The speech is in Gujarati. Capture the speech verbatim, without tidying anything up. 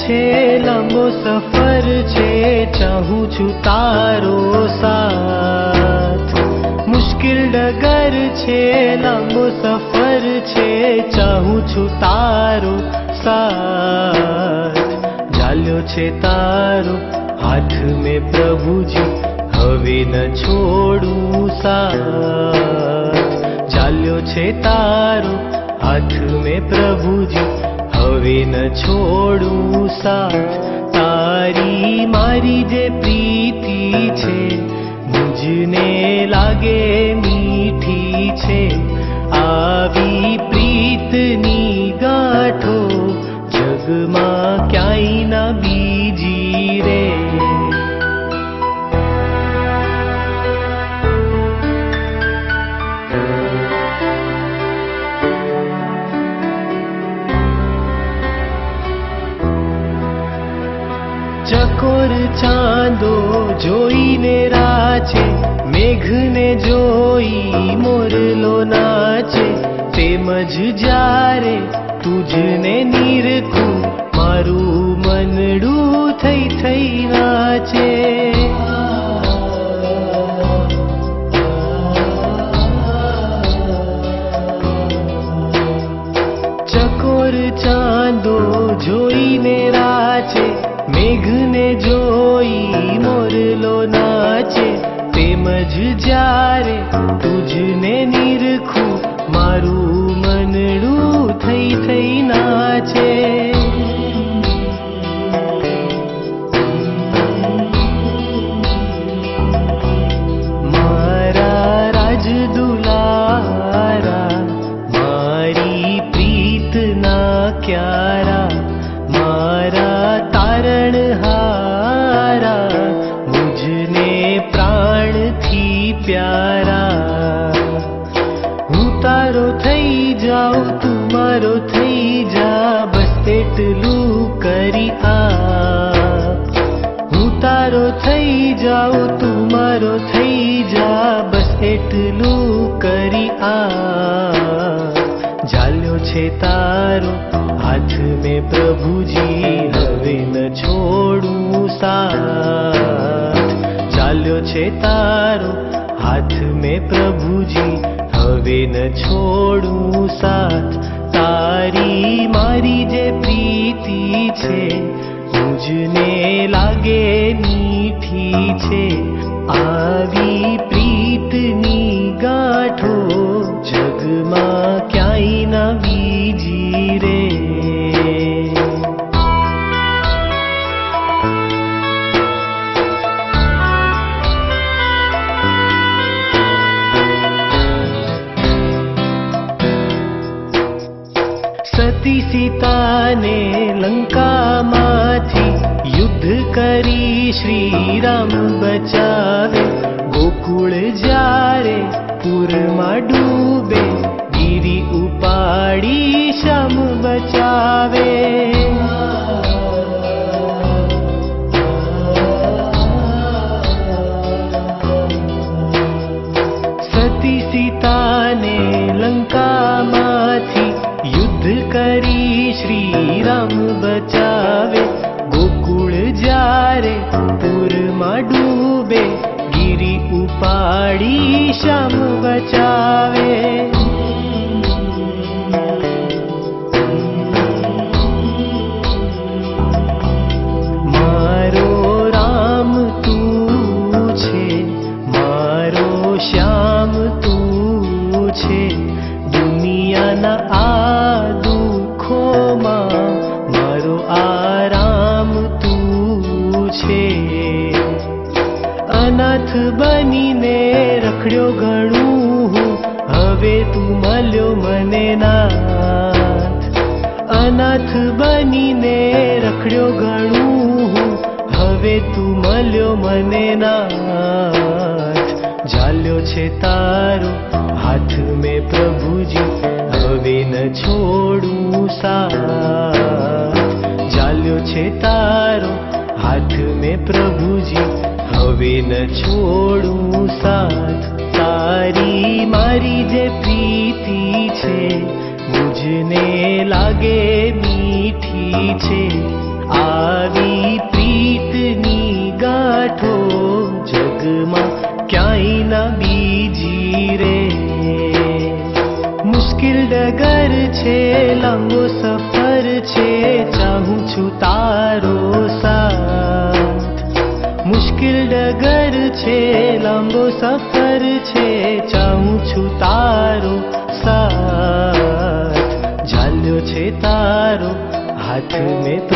છે, લાંબો સફર છે, ચાહું છું તારો સાથ. મુશ્કેલ ડગર છે, લાંબો સફર છે, ચાહું છું તારો સાથ. ચાલ્યો છે તારો હાથ મેં પ્રભુજી, હવે ન છોડું સાથ. ચાલ્યો છે તારો હાથ મેં પ્રભુજી, હવે ન છોડું સાથ. તારી મારી જે પ્રીતિ છે, મુજને લાગે મીઠી છે. આવી પ્રીતની ગાંઠો જગમાં ક્યાંય ના બીજી રે. ચકોર ચાંદો જોઈને રાચે, મેઘને જોઈ મોરલો નાચે. તેમજ જ્યારે તુજને નિરખું, મારું મનડું થઈ થઈ નાચે. ચકોર ચાંદો જોઈને રાચે, મેઘને જોઈ મોરલો નાચે. તેમજ જ્યારે તુજને નિરખું, મારું મનડું થઈ થઈ નાચે. મારા રાજ દુલારા, મારી પ્રીતના ક્યારા, મારા તારણહારા, મુજને પ્રાણથી પ્યારા. હું તારો થઈ જાઉં, તું મારો થઈ જા, બસ તેટલું કરી આપ. હું તારો થઈ જાઉં, તું મારો થઈ જા, બસ એટલું કરી આપ. ચાલ્યો છે તારો હાથ મેં પ્રભુજી, હવે ન છોડું સાથ. ચાલ્યો છે તારો હાથ મેં પ્રભુજી, હવે ન છોડું સાથ. તારી મારી જે પ્રીતિ છે, મુજને લાગે મીઠી છે. આવી પ્રીતની ગાંઠો જગમાં ક્યાંય ના બીજી રે. સતી સીતાને લંકામાંથી યુદ્ધ કરી શ્રી રામ બચાવે. ગોકુળ જ્યારે પૂરમાં ડૂબે, ગિરી ઉપાડી શ્યામ બચાવે. સતી સીતાને લંકામાંથી યુદ્ધ કરી શ્રી રામ બચાવે. ગોકુળ જ્યારે પૂરમાં ડૂબે, ગિરી ઉપાડી શ્યામ બચાવે. મારો રામ તું છે, મારો શ્યામ તું છે. દુનિયાના આ દુઃખોમાં મારો આરામ તું છે. અનાથ બનીને રખડ્યો ઘણું હું, હવે તું મળ્યો મને નાથ. અનાથ બનીને રખડ્યો ઘણું હું, હવે તું મળ્યો મને નાથ. ચાલ્યો છે તારો હાથ મેં પ્રભુજી, હવે ન છોડું સાથ. ચાલ્યો છે તારો હાથ મેં પ્રભુજી, હવે ન છોડું સાથ. તારી મારી જે પ્રીતિ છે, મુજને લાગે મીઠી છે. આવી પ્રીતની ગાંઠો જગમાં ક્યાંય ના બીજી રે. મુશ્કિલ ડગર છે, લાંબો સફર છે, ચાહું છું તારો સાથ. મુશ્કિલ ડગર છે, લાંબો સફર છે, ચાહું છું તારો સાથ. ઝાલ્યો છે તારો હાથ મેં